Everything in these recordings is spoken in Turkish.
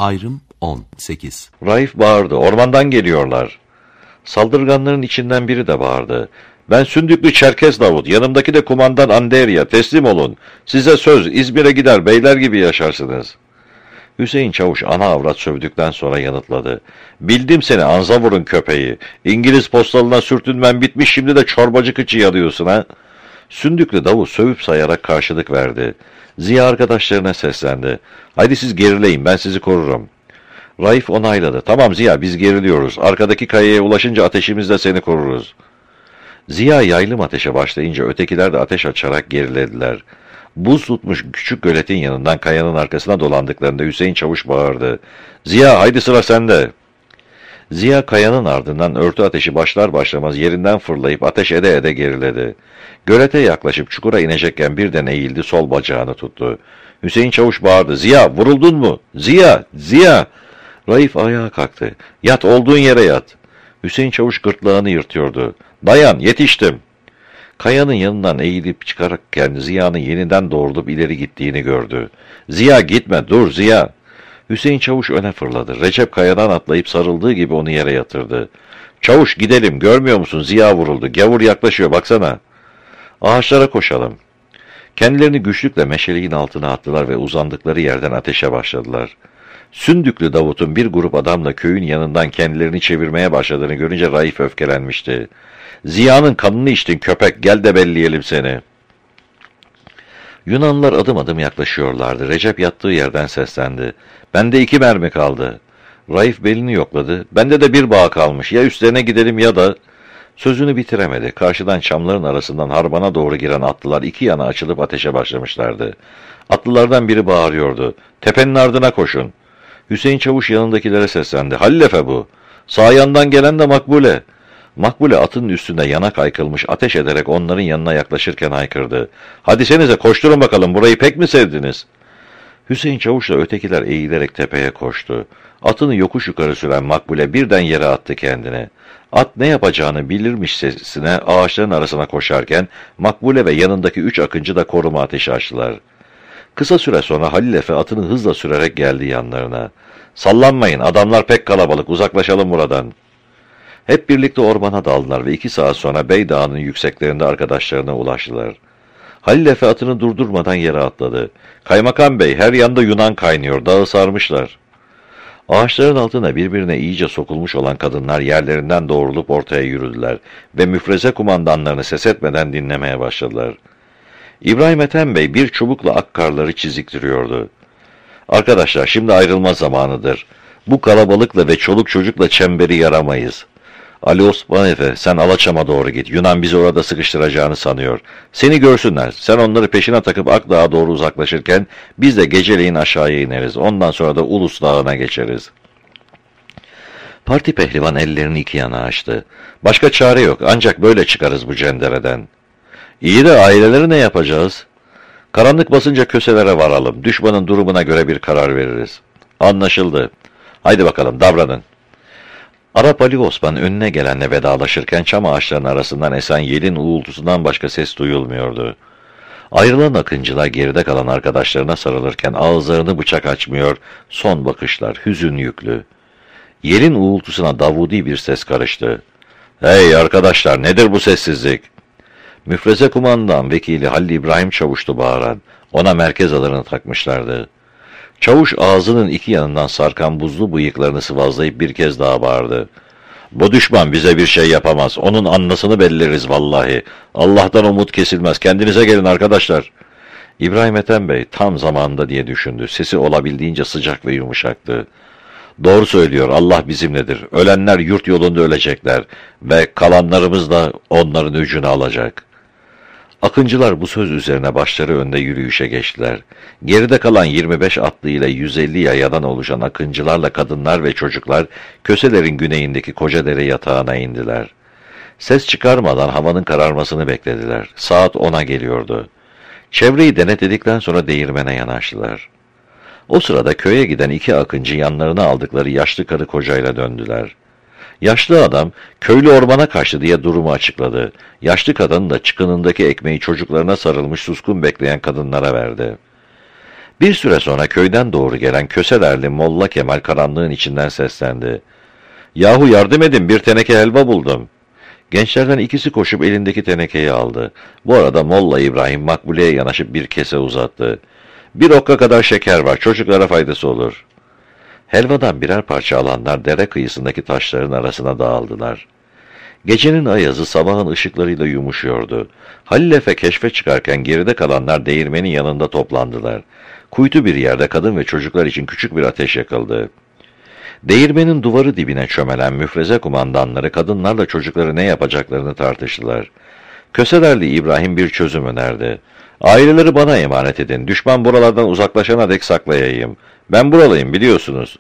Ayrım 18. Raif bağırdı. Ormandan geliyorlar. Saldırganların içinden biri de bağırdı. Ben Sündüklü Çerkez Davut, yanımdaki de kumandan Anderya, teslim olun. Size söz, İzmir'e gider beyler gibi yaşarsınız. Hüseyin Çavuş ana avrat sövdükten sonra yanıtladı. Bildim seni Anzavur'un köpeği. İngiliz postalına sürtünmen bitmiş, şimdi de çorbacı kıçı yalıyorsun ha. Sündüklü Davut sövüp sayarak karşılık verdi. Ziya arkadaşlarına seslendi. Haydi siz gerileyin, ben sizi korurum. Raif onayladı. Tamam Ziya, biz geriliyoruz. Arkadaki kayaya ulaşınca ateşimizle seni koruruz. Ziya yaylım ateşe başlayınca ötekiler de ateş açarak gerilediler. Buz tutmuş küçük göletin yanından kayanın arkasına dolandıklarında Hüseyin Çavuş bağırdı. Ziya haydi sıra sende. Ziya kayanın ardından örtü ateşi başlar başlamaz yerinden fırlayıp ateş ede ede geriledi. Gölete yaklaşıp çukura inecekken birden eğildi, sol bacağını tuttu. Hüseyin Çavuş bağırdı. Ziya vuruldun mu? Ziya! Ziya! Raif ayağa kalktı. Yat, olduğun yere yat. Hüseyin Çavuş gırtlağını yırtıyordu. Dayan, yetiştim. Kayanın yanından eğilip çıkarken Ziya'nın yeniden doğrulup ileri gittiğini gördü. Ziya gitme, dur Ziya. Hüseyin Çavuş öne fırladı. Recep kayadan atlayıp sarıldığı gibi onu yere yatırdı. Çavuş gidelim, görmüyor musun? Ziya vuruldu. Gavur yaklaşıyor, baksana. Ağaçlara koşalım. Kendilerini güçlükle meşeleğin altına attılar ve uzandıkları yerden ateşe başladılar. Sündüklü Davut'un bir grup adamla köyün yanından kendilerini çevirmeye başladığını görünce Raif öfkelenmişti. Ziya'nın kanını içtin köpek, gel de belleyelim seni. Yunanlılar adım adım yaklaşıyorlardı. Recep yattığı yerden seslendi. Bende 2 mermi kaldı. Raif belini yokladı. Bende de 1 bağ kalmış. Ya üstlerine gidelim ya da... Sözünü bitiremedi. Karşıdan çamların arasından harbana doğru giren atlılar 2 yana açılıp ateşe başlamışlardı. Atlılardan biri bağırıyordu. Tepenin ardına koşun. Hüseyin Çavuş yanındakilere seslendi. Halil Efe bu. Sağ yandan gelen de Makbule. Makbule atının üstünde yana kaykılmış ateş ederek onların yanına yaklaşırken haykırdı. Hadi senize koşturun bakalım, burayı pek mi sevdiniz? Hüseyin Çavuş'la ötekiler eğilerek tepeye koştu. Atını yokuş yukarı süren Makbule birden yere attı kendini. At ne yapacağını bilirmişcesine ağaçların arasına koşarken Makbule ve yanındaki 3 akıncı da koruma ateşi açtılar. Kısa süre sonra Halil Efe atını hızla sürerek geldi yanlarına. Sallanmayın, adamlar pek kalabalık, uzaklaşalım buradan. Hep birlikte ormana daldılar ve 2 saat sonra Bey Dağı'nın yükseklerinde arkadaşlarına ulaştılar. Halil Efe atını durdurmadan yere atladı. Kaymakam Bey, her yanda Yunan kaynıyor, dağı sarmışlar. Ağaçların altına birbirine iyice sokulmuş olan kadınlar yerlerinden doğrulup ortaya yürüdüler ve müfreze kumandanlarını ses etmeden dinlemeye başladılar. İbrahim Ethem Bey bir çubukla ak karları çiziktiriyordu. Arkadaşlar, şimdi ayrılma zamanıdır. Bu kalabalıkla ve çoluk çocukla çemberi yaramayız. Ali Osman Efe, sen Alaçam'a doğru git. Yunan bizi orada sıkıştıracağını sanıyor. Seni görsünler. Sen onları peşine takıp Akdağ'a doğru uzaklaşırken biz de geceleyin aşağıya ineriz. Ondan sonra da Ulus Dağı'na geçeriz. Parti pehlivan ellerini 2 yana açtı. Başka çare yok. Ancak böyle çıkarız bu cendereden. İyi de aileleri ne yapacağız? Karanlık basınca köselere varalım. Düşmanın durumuna göre bir karar veririz. Anlaşıldı. Haydi bakalım, davranın. Arap Ali Osman önüne gelenle vedalaşırken çam ağaçlarının arasından esen yelin uğultusundan başka ses duyulmuyordu. Ayrılan akıncılar geride kalan arkadaşlarına sarılırken ağızlarını bıçak açmıyor, son bakışlar hüzün yüklü. Yelin uğultusuna Davudi bir ses karıştı. Hey arkadaşlar, nedir bu sessizlik? Müfreze kumandan vekili Halil İbrahim Çavuş'tu bağıran. Ona merkez alarını takmışlardı. Çavuş ağzının 2 yanından sarkan buzlu bıyıklarını sıvazlayıp bir kez daha bağırdı. Bu düşman bize bir şey yapamaz. Onun annasını belleriz vallahi. Allah'tan umut kesilmez. Kendinize gelin arkadaşlar. İbrahim Ethem Bey tam zamanında diye düşündü. Sesi olabildiğince sıcak ve yumuşaktı. Doğru söylüyor, Allah bizimledir. Ölenler yurt yolunda ölecekler ve kalanlarımız da onların öcünü alacak. Akıncılar bu söz üzerine başları önde yürüyüşe geçtiler. Geride kalan 25 atlı ile 150 yayadan oluşan akıncılarla kadınlar ve çocuklar köselerin güneyindeki Kocadere yatağına indiler. Ses çıkarmadan havanın kararmasını beklediler. Saat 10'a geliyordu. Çevreyi denetledikten sonra değirmene yanaştılar. O sırada köye giden 2 akıncı yanlarına aldıkları yaşlı karı kocayla döndüler. Yaşlı adam, köylü ormana kaçtı diye durumu açıkladı. Yaşlı kadın da çıkınındaki ekmeği çocuklarına sarılmış suskun bekleyen kadınlara verdi. Bir süre sonra köyden doğru gelen Köselerli Molla Kemal karanlığın içinden seslendi. "Yahu yardım edin, bir teneke helva buldum." Gençlerden ikisi koşup elindeki tenekeyi aldı. Bu arada Molla İbrahim Makbule'ye yanaşıp bir kese uzattı. "Bir okka kadar şeker var, çocuklara faydası olur." Helvadan birer parça alanlar dere kıyısındaki taşların arasına dağıldılar. Gecenin ayazı sabahın ışıklarıyla yumuşuyordu. Halil Efe keşfe çıkarken geride kalanlar değirmenin yanında toplandılar. Kuytu bir yerde kadın ve çocuklar için küçük bir ateş yakıldı. Değirmenin duvarı dibine çömelen müfreze kumandanları kadınlarla çocukları ne yapacaklarını tartıştılar. Köselerli İbrahim bir çözüm önerdi. "Aileleri bana emanet edin, düşman buralardan uzaklaşana dek saklayayım. Ben buralıyım, biliyorsunuz."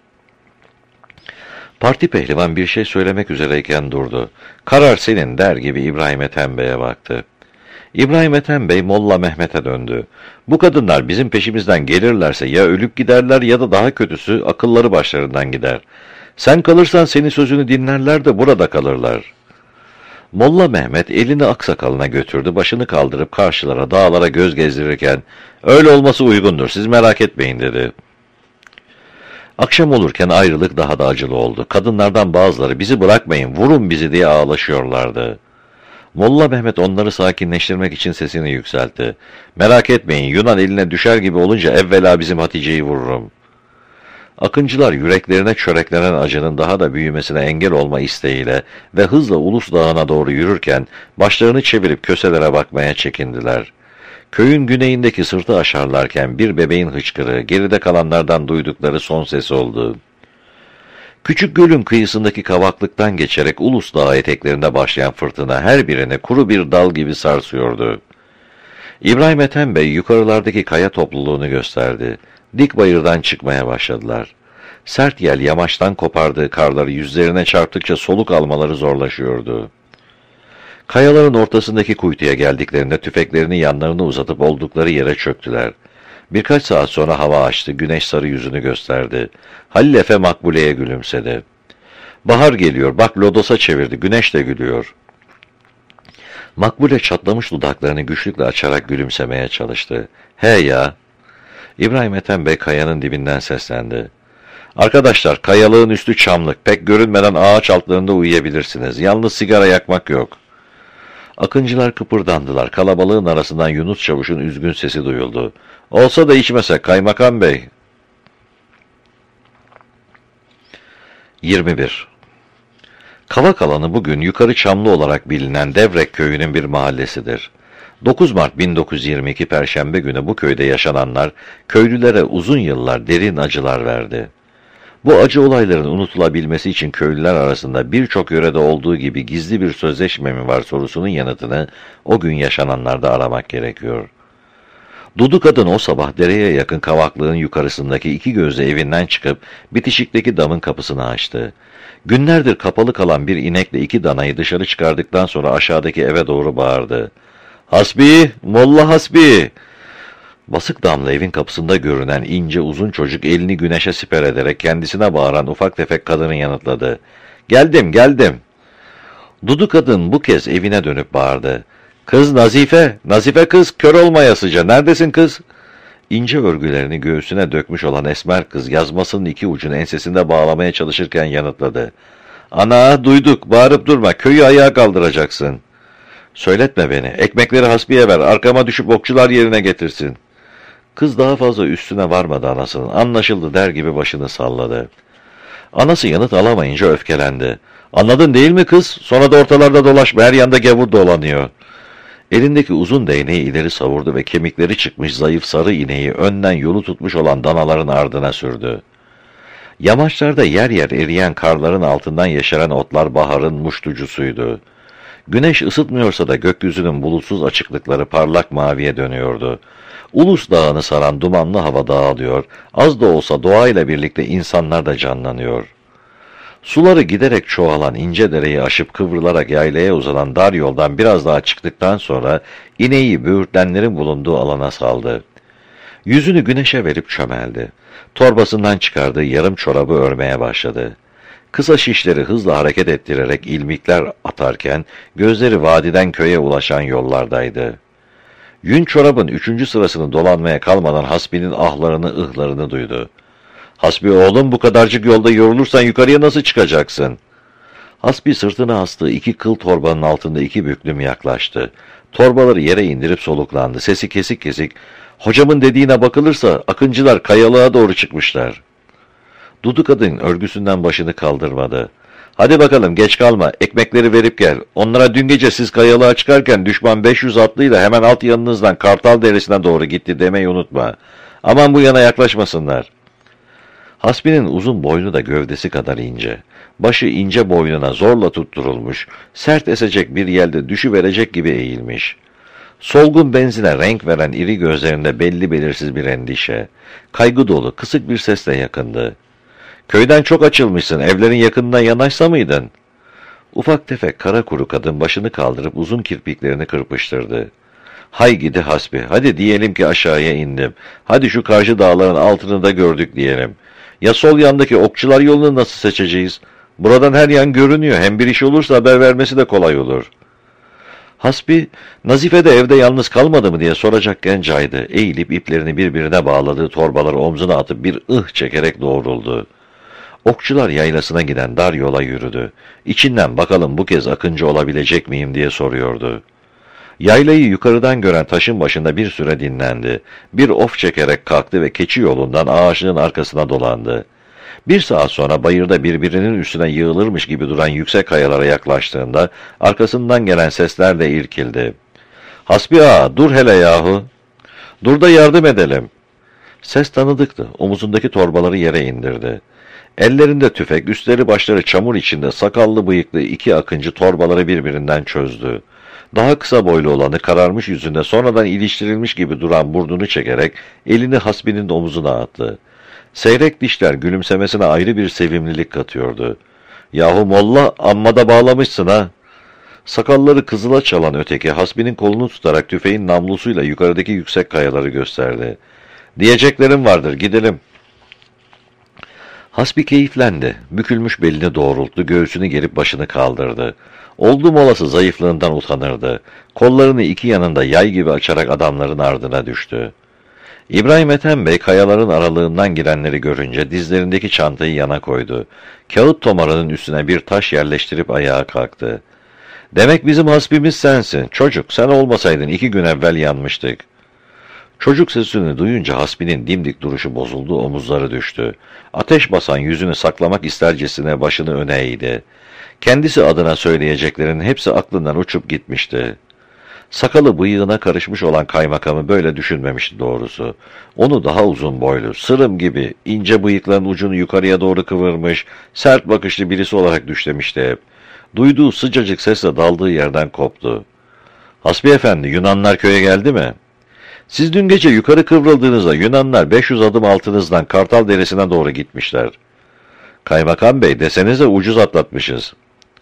Parti pehlivan bir şey söylemek üzereyken durdu. "Karar senin," der gibi İbrahim Ethem Bey'e baktı. İbrahim Ethem Bey Molla Mehmet'e döndü. "Bu kadınlar bizim peşimizden gelirlerse ya ölüp giderler ya da daha kötüsü akılları başlarından gider. Sen kalırsan senin sözünü dinlerler de burada kalırlar." Molla Mehmet elini aksakalına götürdü, başını kaldırıp karşılara, dağlara göz gezdirirken "Öyle olması uygundur, siz merak etmeyin," dedi. Akşam olurken ayrılık daha da acılı oldu. Kadınlardan bazıları "Bizi bırakmayın, vurun bizi," diye ağlaşıyorlardı. Molla Mehmet onları sakinleştirmek için sesini yükseltti. "Merak etmeyin, Yunan eline düşer gibi olunca evvela bizim Hatice'yi vururum." Akıncılar yüreklerine çöreklenen acının daha da büyümesine engel olma isteğiyle ve hızla Ulus Dağı'na doğru yürürken başlarını çevirip köselere bakmaya çekindiler. Köyün güneyindeki sırtı aşarlarken bir bebeğin hıçkırığı geride kalanlardan duydukları son ses oldu. Küçük gölün kıyısındaki kavaklıktan geçerek Ulus Dağı eteklerinde başlayan fırtına her birine kuru bir dal gibi sarsıyordu. İbrahim Ethem Bey yukarılardaki kaya topluluğunu gösterdi. Dik bayırdan çıkmaya başladılar. Sert yel yamaçtan kopardığı karları yüzlerine çarptıkça soluk almaları zorlaşıyordu. Kayaların ortasındaki kuytuya geldiklerinde tüfeklerini yanlarına uzatıp oldukları yere çöktüler. Birkaç saat sonra hava açtı, güneş sarı yüzünü gösterdi. Halil Efe Makbule'ye gülümsedi. "Bahar geliyor, bak lodosa çevirdi, güneş de gülüyor." Makbule çatlamış dudaklarını güçlükle açarak gülümsemeye çalıştı. "He ya!" İbrahim Ethem Bey kayanın dibinden seslendi. "Arkadaşlar, kayalığın üstü çamlık, pek görünmeden ağaç altlarında uyuyabilirsiniz. Yalnız sigara yakmak yok." Akıncılar kıpırdandılar. Kalabalığın arasından Yunus Çavuş'un üzgün sesi duyuldu. "Olsa da içmesek kaymakam bey." 21. Kavak alanı bugün Yukarı Çamlı olarak bilinen Devrek köyünün bir mahallesidir. 9 Mart 1922 Perşembe günü bu köyde yaşananlar köylülere uzun yıllar derin acılar verdi. Bu acı olayların unutulabilmesi için köylüler arasında birçok yörede olduğu gibi gizli bir sözleşme mi var sorusunun yanıtını o gün yaşananlarda aramak gerekiyor. Dudu kadın o sabah dereye yakın kavaklığın yukarısındaki iki gözlü evinden çıkıp bitişikteki damın kapısını açtı. Günlerdir kapalı kalan bir inekle iki danayı dışarı çıkardıktan sonra aşağıdaki eve doğru bağırdı. "Hasbi, Molla Hasbi!" Basık damla evin kapısında görünen ince uzun çocuk elini güneşe siper ederek kendisine bağıran ufak tefek kadını yanıtladı. "Geldim, geldim." Dudu kadın bu kez evine dönüp bağırdı. "Kız Nazife, Nazife kız, kör olmayasıca, neredesin kız?" İnce örgülerini göğsüne dökmüş olan esmer kız yazmasının iki ucunu ensesinde bağlamaya çalışırken yanıtladı. "Ana, duyduk, bağırıp durma, köyü ayağa kaldıracaksın." "Söyletme beni, ekmekleri Hasbi'ye ver, arkama düşüp okçular yerine getirsin." Kız daha fazla üstüne varmadı anasının, "Anlaşıldı," der gibi başını salladı. Anası yanıt alamayınca öfkelendi. "Anladın değil mi kız? Sonra da ortalarda dolaşma, her yanda gavur dolanıyor." Elindeki uzun değneği ileri savurdu ve kemikleri çıkmış zayıf sarı ineği önden yolu tutmuş olan danaların ardına sürdü. Yamaçlarda yer yer eriyen karların altından yeşeren otlar baharın muştucusuydu. Güneş ısıtmıyorsa da gökyüzünün bulutsuz açıklıkları parlak maviye dönüyordu. Ulus Dağı'nı saran dumanlı hava dağılıyor, az da olsa doğayla birlikte insanlar da canlanıyor. Suları giderek çoğalan ince dereyi aşıp kıvrılarak yaylaya uzanan dar yoldan biraz daha çıktıktan sonra ineği böğürtlenlerin bulunduğu alana saldı. Yüzünü güneşe verip çömeldi. Torbasından çıkardığı yarım çorabı örmeye başladı. Kısa şişleri hızla hareket ettirerek ilmikler atarken gözleri vadiden köye ulaşan yollardaydı. Yün çorabın 3. sırasını dolanmaya kalmadan Hasbi'nin ahlarını ıhlarını duydu. Hasbi oğlum bu kadarcık yolda yorulursan yukarıya nasıl çıkacaksın? Hasbi sırtına astığı 2 kıl torbanın altında 2 büklüm yaklaştı. Torbaları yere indirip soluklandı. Sesi kesik kesik. Hocamın dediğine bakılırsa akıncılar kayalığa doğru çıkmışlar. Dudu kadın örgüsünden başını kaldırmadı. Hadi bakalım geç kalma, ekmekleri verip gel. Onlara dün gece siz kayalığa çıkarken düşman 500 atlıyla hemen alt yanınızdan Kartal Deresi'ne doğru gitti demeyi unutma. Aman bu yana yaklaşmasınlar. Hasbi'nin uzun boynu da gövdesi kadar ince. Başı ince boynuna zorla tutturulmuş, sert esecek bir yelde düşüverecek gibi eğilmiş. Solgun benzine renk veren iri gözlerinde belli belirsiz bir endişe. Kaygı dolu, kısık bir sesle yakındı. Köyden çok açılmışsın, evlerin yakınına yanaşsa mıydın? Ufak tefek kara kuru kadın başını kaldırıp uzun kirpiklerini kırpıştırdı. Hay gidi Hasbi, hadi diyelim ki aşağıya indim. Hadi şu karşı dağların altını da gördük diyelim. Ya sol yandaki okçular yolunu nasıl seçeceğiz? Buradan her yan görünüyor, hem bir iş olursa haber vermesi de kolay olur. Hasbi, Nazife de evde yalnız kalmadı mı diye soracakken caydı. Eğilip iplerini birbirine bağladığı torbaları omzuna atıp bir çekerek doğruldu. Okçular yaylasına giden dar yola yürüdü. İçinden bakalım bu kez akıncı olabilecek miyim diye soruyordu. Yaylayı yukarıdan gören taşın başında bir süre dinlendi. Bir of çekerek kalktı ve keçi yolundan ağaçlığın arkasına dolandı. 1 saat sonra bayırda birbirinin üstüne yığılırmış gibi duran yüksek kayalara yaklaştığında arkasından gelen sesler de irkildi. Hasbi ağa, dur hele yahu. Dur da yardım edelim. Ses tanıdıktı. Omuzundaki torbaları yere indirdi. Ellerinde tüfek, üstleri başları çamur içinde sakallı bıyıklı 2 akıncı torbaları birbirinden çözdü. Daha kısa boylu olanı kararmış yüzünde sonradan iliştirilmiş gibi duran burnunu çekerek elini Hasbi'nin omuzuna attı. Seyrek dişler gülümsemesine ayrı bir sevimlilik katıyordu. Yahu molla, amma da bağlamışsın ha. Sakalları kızıla çalan öteki Hasbi'nin kolunu tutarak tüfeğin namlusuyla yukarıdaki yüksek kayaları gösterdi. Diyeceklerim vardır, gidelim. Hasbi keyiflendi. Bükülmüş belini doğrulttu, göğsünü gerip başını kaldırdı. Oldum olası zayıflığından utanırdı. Kollarını 2 yanında yay gibi açarak adamların ardına düştü. İbrahim Ethem Bey kayaların aralığından girenleri görünce dizlerindeki çantayı yana koydu. Kağıt tomarının üstüne bir taş yerleştirip ayağa kalktı. Demek bizim hasbimiz sensin. Çocuk, sen olmasaydın 2 gün evvel yanmıştık. Çocuk sesini duyunca Hasbi'nin dimdik duruşu bozuldu, omuzları düştü. Ateş basan yüzünü saklamak istercesine başını öne eğdi. Kendisi adına söyleyeceklerin hepsi aklından uçup gitmişti. Sakalı bıyığına karışmış olan kaymakamı böyle düşünmemişti doğrusu. Onu daha uzun boylu, sırım gibi, ince bıyıkların ucunu yukarıya doğru kıvırmış, sert bakışlı birisi olarak düşlemişti hep. Duyduğu sıcacık sesle daldığı yerden koptu. Hasbi efendi, Yunanlar köye geldi mi? Siz dün gece yukarı kıvrıldığınızda Yunanlar 500 adım altınızdan Kartal Deresi'ne doğru gitmişler. Kaymakam bey, desenize ucuz atlatmışız.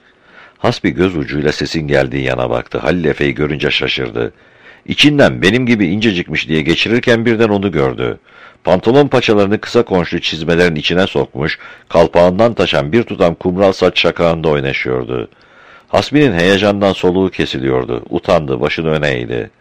Hasbi göz ucuyla sesin geldiği yana baktı. Halil Efe'yi görünce şaşırdı. İçinden benim gibi incecikmiş diye geçirirken birden onu gördü. Pantolon paçalarını kısa konçlu çizmelerin içine sokmuş, kalpağından taşan bir tutam kumral saç şakağında oynaşıyordu. Hasbi'nin heyecandan soluğu kesiliyordu. Utandı, başını öne eğdi.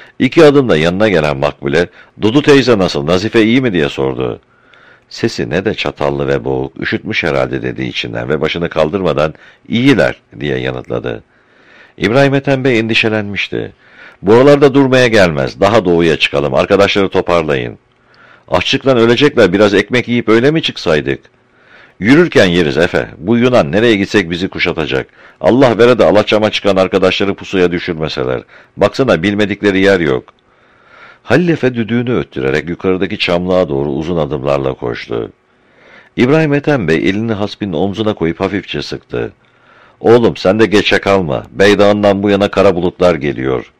2 adımda yanına gelen Makbule, "Dudu teyze nasıl, Nazife iyi mi?" diye sordu. Sesi ne de çatallı ve boğuk, üşütmüş herhalde dedi içinden ve başını kaldırmadan "İyiler" diye yanıtladı. İbrahim Ethem Bey endişelenmişti. "Buralarda durmaya gelmez, daha doğuya çıkalım, arkadaşları toparlayın." "Açlıktan ölecekler, biraz ekmek yiyip öyle mi çıksaydık?" "Yürürken yeriz Efe, bu Yunan nereye gitsek bizi kuşatacak. Allah vere de Alaçam'a çıkan arkadaşları pusuya düşürmeseler. Baksana bilmedikleri yer yok." Halil Efe düdüğünü öttürerek yukarıdaki çamlığa doğru uzun adımlarla koştu. İbrahim Ethem Bey elini Hasbi'nin omzuna koyup hafifçe sıktı. "Oğlum sen de geçe kalma. Beydağından bu yana kara bulutlar geliyor."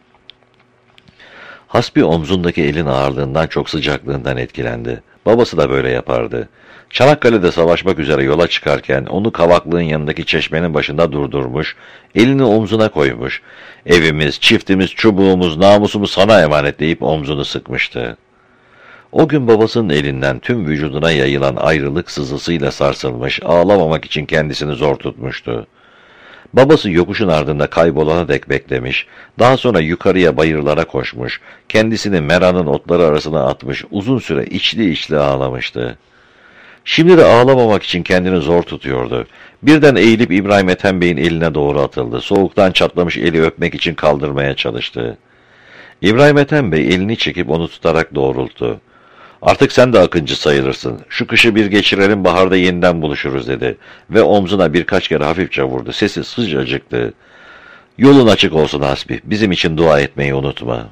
Hasbi omzundaki elin ağırlığından çok sıcaklığından etkilendi. Babası da böyle yapardı. Çanakkale'de savaşmak üzere yola çıkarken onu kavaklığın yanındaki çeşmenin başında durdurmuş, elini omzuna koymuş. "Evimiz, çiftimiz, çubuğumuz, namusumuz sana emanet" deyip omzunu sıkmıştı. O gün babasının elinden tüm vücuduna yayılan ayrılık sızısıyla sarsılmış, ağlamamak için kendisini zor tutmuştu. Babası yokuşun ardında kaybolana dek beklemiş, daha sonra yukarıya bayırlara koşmuş, kendisini meranın otları arasına atmış, uzun süre içli içli ağlamıştı. Şimdi de ağlamamak için kendini zor tutuyordu. Birden eğilip İbrahim Ethem Bey'in eline doğru atıldı. Soğuktan çatlamış eli öpmek için kaldırmaya çalıştı. İbrahim Ethem Bey elini çekip onu tutarak doğrulttu. "Artık sen de akıncı sayılırsın. Şu kışı bir geçirelim, baharda yeniden buluşuruz," dedi. Ve omzuna birkaç kere hafifçe vurdu. Sesi sıcacıktı. "Yolun açık olsun Hasbi. Bizim için dua etmeyi unutma."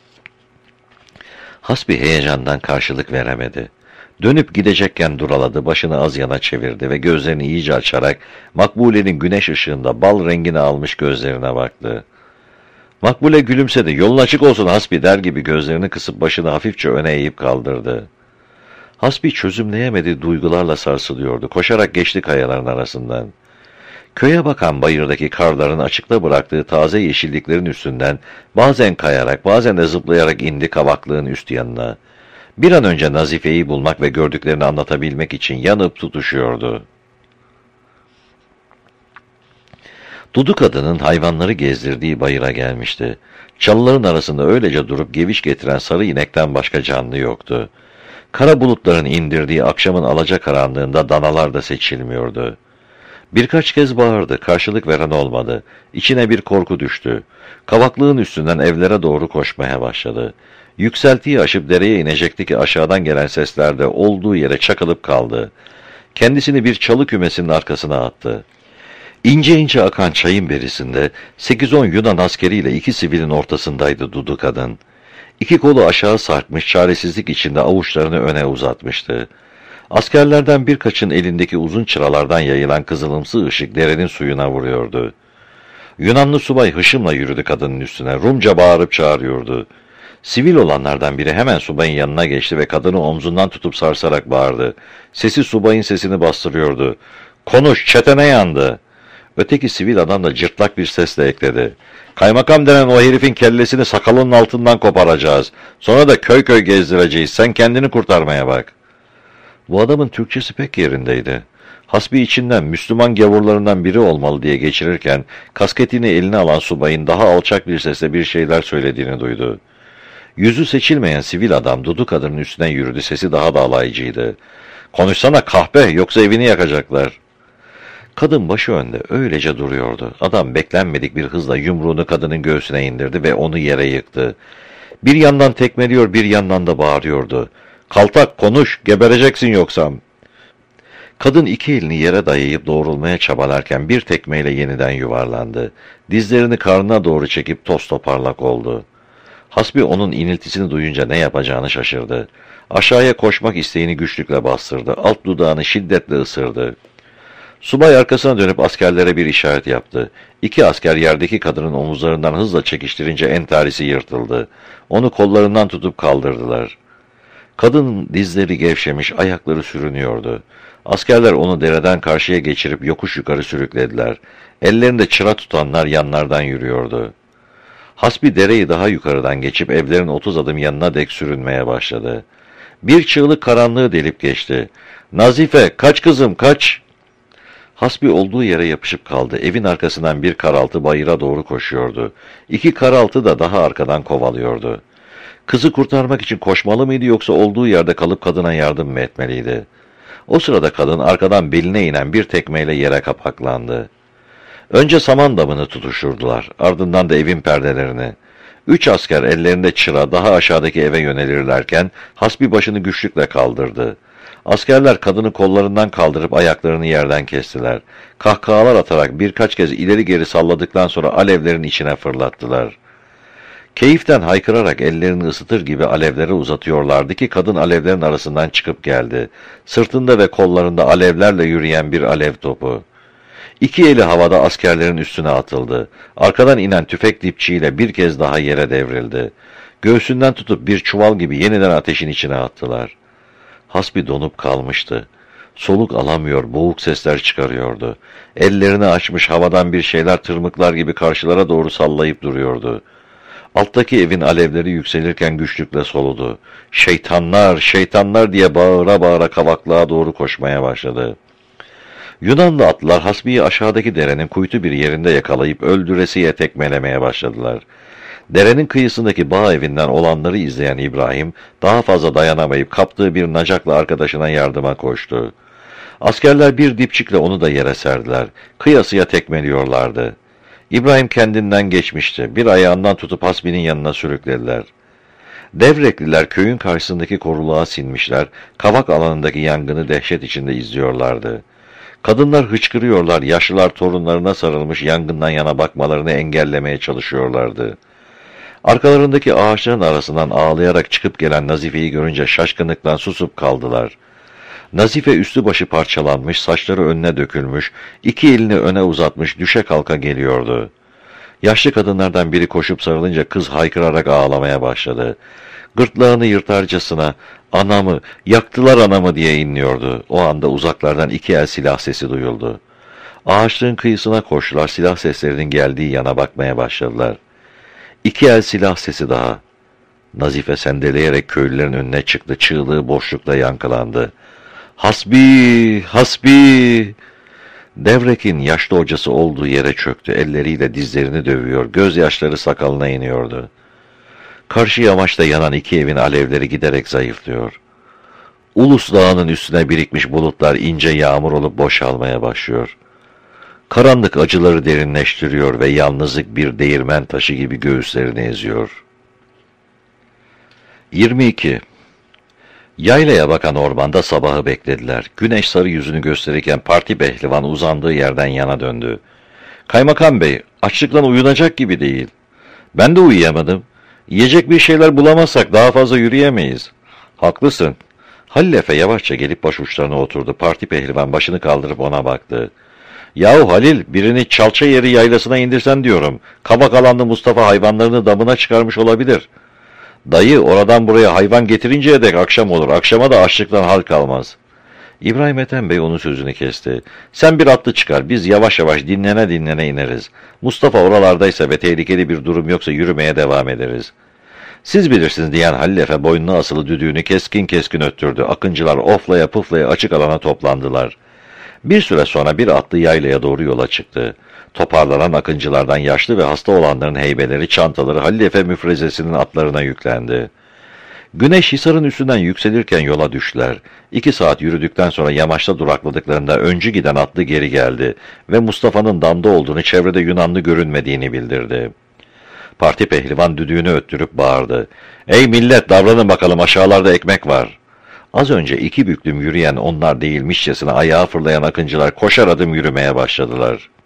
Hasbi heyecandan karşılık veremedi. Dönüp gidecekken duraladı, başını az yana çevirdi ve gözlerini iyice açarak Makbule'nin güneş ışığında bal rengini almış gözlerine baktı. Makbule gülümsedi. "Yolun açık olsun Hasbi," der gibi gözlerini kısıp başını hafifçe öne eğip kaldırdı. Hasbi çözümleyemediği duygularla sarsılıyordu. Koşarak geçti kayaların arasından. Köye bakan bayırdaki karların açıkta bıraktığı taze yeşilliklerin üstünden bazen kayarak bazen de zıplayarak indi kavaklığın üst yanına. Bir an önce Nazife'yi bulmak ve gördüklerini anlatabilmek için yanıp tutuşuyordu. Dudu kadının hayvanları gezdirdiği bayıra gelmişti. Çalıların arasında öylece durup geviş getiren sarı inekten başka canlı yoktu. Kara bulutların indirdiği akşamın alacakaranlığında danalar da seçilmiyordu. Birkaç kez bağırdı, karşılık veren olmadı. İçine bir korku düştü. Kavaklığın üstünden evlere doğru koşmaya başladı. Yükseltiyi aşıp dereye inecekti ki aşağıdan gelen seslerde olduğu yere çakılıp kaldı. Kendisini bir çalı kümesinin arkasına attı. İnce ince akan çayın berisinde 8-10 Yunan askeriyle 2 sivilin ortasındaydı Dudu kadın. 2 kolu aşağı sarkmış, çaresizlik içinde avuçlarını öne uzatmıştı. Askerlerden birkaçın elindeki uzun çıralardan yayılan kızılımsı ışık derenin suyuna vuruyordu. Yunanlı subay hışımla yürüdü kadının üstüne, Rumca bağırıp çağırıyordu. Sivil olanlardan biri hemen subayın yanına geçti ve kadını omzundan tutup sarsarak bağırdı. Sesi subayın sesini bastırıyordu. "Konuş, çetene yandı." Öteki sivil adam da cırtlak bir sesle ekledi. "Kaymakam denen o herifin kellesini sakalının altından koparacağız. Sonra da köy köy gezdireceğiz. Sen kendini kurtarmaya bak." Bu adamın Türkçesi pek yerindeydi. Hasbi içinden Müslüman gavurlarından biri olmalı diye geçirirken kasketini eline alan subayın daha alçak bir sesle bir şeyler söylediğini duydu. Yüzü seçilmeyen sivil adam Dudu kadının üstüne yürüdü, sesi daha da alaycıydı. "Konuşsana kahpe, yoksa evini yakacaklar." Kadın başı önde öylece duruyordu. Adam beklenmedik bir hızla yumruğunu kadının göğsüne indirdi ve onu yere yıktı. Bir yandan tekmeliyor, bir yandan da bağırıyordu. "Kaltak, konuş, gebereceksin yoksa." Kadın 2 elini yere dayayıp doğrulmaya çabalarken bir tekmeyle yeniden yuvarlandı. Dizlerini karnına doğru çekip toz toparlak oldu. Hasbi onun iniltisini duyunca ne yapacağını şaşırdı. Aşağıya koşmak isteğini güçlükle bastırdı. Alt dudağını şiddetle ısırdı. Subay arkasına dönüp askerlere bir işaret yaptı. 2 asker yerdeki kadının omuzlarından hızla çekiştirince entarisi yırtıldı. Onu kollarından tutup kaldırdılar. Kadının dizleri gevşemiş, ayakları sürünüyordu. Askerler onu dereden karşıya geçirip yokuş yukarı sürüklediler. Ellerinde çıra tutanlar yanlardan yürüyordu. Hasbi dereyi daha yukarıdan geçip evlerin 30 adım yanına dek sürünmeye başladı. Bir çığlık karanlığı delip geçti. "Nazife, kaç kızım, kaç!" Hasbi olduğu yere yapışıp kaldı. Evin arkasından bir karaltı bayıra doğru koşuyordu. 2 karaltı da daha arkadan kovalıyordu. Kızı kurtarmak için koşmalı mıydı, yoksa olduğu yerde kalıp kadına yardım mı etmeliydi? O sırada kadın arkadan beline inen bir tekmeyle yere kapaklandı. Önce saman damını tutuşturdular, ardından da evin perdelerini. 3 asker ellerinde çıra daha aşağıdaki eve yönelirlerken Hasbi başını güçlükle kaldırdı. Askerler kadını kollarından kaldırıp ayaklarını yerden kestiler. Kahkahalar atarak birkaç kez ileri geri salladıktan sonra alevlerin içine fırlattılar. Keyiften haykırarak ellerini ısıtır gibi alevlere uzatıyorlardı ki kadın alevlerin arasından çıkıp geldi. Sırtında ve kollarında alevlerle yürüyen bir alev topu. 2 eli havada askerlerin üstüne atıldı. Arkadan inen tüfek dipçiyle bir kez daha yere devrildi. Göğsünden tutup bir çuval gibi yeniden ateşin içine attılar. Hasbi donup kalmıştı. Soluk alamıyor, boğuk sesler çıkarıyordu. Ellerini açmış havadan bir şeyler tırmıklar gibi karşılara doğru sallayıp duruyordu. Alttaki evin alevleri yükselirken güçlükle soludu. "Şeytanlar, şeytanlar!" diye bağıra bağıra kavaklığa doğru koşmaya başladı. Yunanlı atlılar Hasbi'yi aşağıdaki derenin kuytu bir yerinde yakalayıp öldüresiye tekmelemeye başladılar. Derenin kıyısındaki bağ evinden olanları izleyen İbrahim daha fazla dayanamayıp kaptığı bir nacakla arkadaşına yardıma koştu. Askerler bir dipçikle onu da yere serdiler. Kıyasıya tekmeliyorlardı. İbrahim kendinden geçmişti. Bir ayağından tutup Hasbi'nin yanına sürüklediler. Devrekliler köyün karşısındaki koruluğa sinmişler, kavak alanındaki yangını dehşet içinde izliyorlardı. Kadınlar hıçkırıyorlar, yaşlılar torunlarına sarılmış yangından yana bakmalarını engellemeye çalışıyorlardı. Arkalarındaki ağaçların arasından ağlayarak çıkıp gelen Nazife'yi görünce şaşkınlıktan susup kaldılar. Nazife üstü başı parçalanmış, saçları önüne dökülmüş, iki elini öne uzatmış düşe kalka geliyordu. Yaşlı kadınlardan biri koşup sarılınca kız haykırarak ağlamaya başladı. Gırtlağını yırtarcasına "Anamı, yaktılar anamı" diye inliyordu. O anda uzaklardan iki el silah sesi duyuldu. Ağaçlığın kıyısına koştular, silah seslerinin geldiği yana bakmaya başladılar. İki el silah sesi daha. Nazife sendeleyerek köylülerin önüne çıktı, çığlığı boşlukta yankılandı. "Hasbi! Hasbi!" Devrek'in yaşlı hocası olduğu yere çöktü, elleriyle dizlerini dövüyor, gözyaşları sakalına iniyordu. Karşı yamaçta yanan iki evin alevleri giderek zayıflıyor. Ulus Dağı'nın üstüne birikmiş bulutlar ince yağmur olup boşalmaya başlıyor. Karanlık acıları derinleştiriyor ve yalnızlık bir değirmen taşı gibi göğüslerini eziyor. 22. Yaylaya bakan ormanda sabahı beklediler. Güneş sarı yüzünü gösterirken parti pehlivan uzandığı yerden yana döndü. "Kaymakam bey, açlıktan uyunacak gibi değil." "Ben de uyuyamadım. Yiyecek bir şeyler bulamazsak daha fazla yürüyemeyiz." "Haklısın." Halil Efe yavaşça gelip başuçlarına oturdu. Parti pehlivan başını kaldırıp ona baktı. "Yahu Halil, birini Çalça Yeri yaylasına indirsen diyorum. Kabak alanlı Mustafa hayvanlarını damına çıkarmış olabilir." "Dayı, oradan buraya hayvan getirinceye dek akşam olur. Akşama da açlıktan hal kalmaz." İbrahim Ethem Bey onun sözünü kesti. "Sen bir atlı çıkar, biz yavaş yavaş dinlene dinlene ineriz. Mustafa oralardaysa ve tehlikeli bir durum yoksa yürümeye devam ederiz." "Siz bilirsiniz" diyen Halil Efe boynuna asılı düdüğünü keskin keskin öttürdü. Akıncılar oflaya puflaya açık alana toplandılar. Bir süre sonra bir atlı yaylaya doğru yola çıktı. Toparlanan akıncılardan yaşlı ve hasta olanların heybeleri, çantaları Halil Efe müfrezesinin atlarına yüklendi. Güneş Hisar'ın üstünden yükselirken yola düştüler. 2 saat yürüdükten sonra yamaçta durakladıklarında öncü giden atlı geri geldi ve Mustafa'nın damda olduğunu, çevrede Yunanlı görünmediğini bildirdi. Parti pehlivan düdüğünü öttürüp bağırdı. "Ey millet, davranın bakalım, aşağılarda ekmek var." Az önce 2 büklüm yürüyen onlar değilmişçesine ayağa fırlayan akıncılar koşar adım yürümeye başladılar.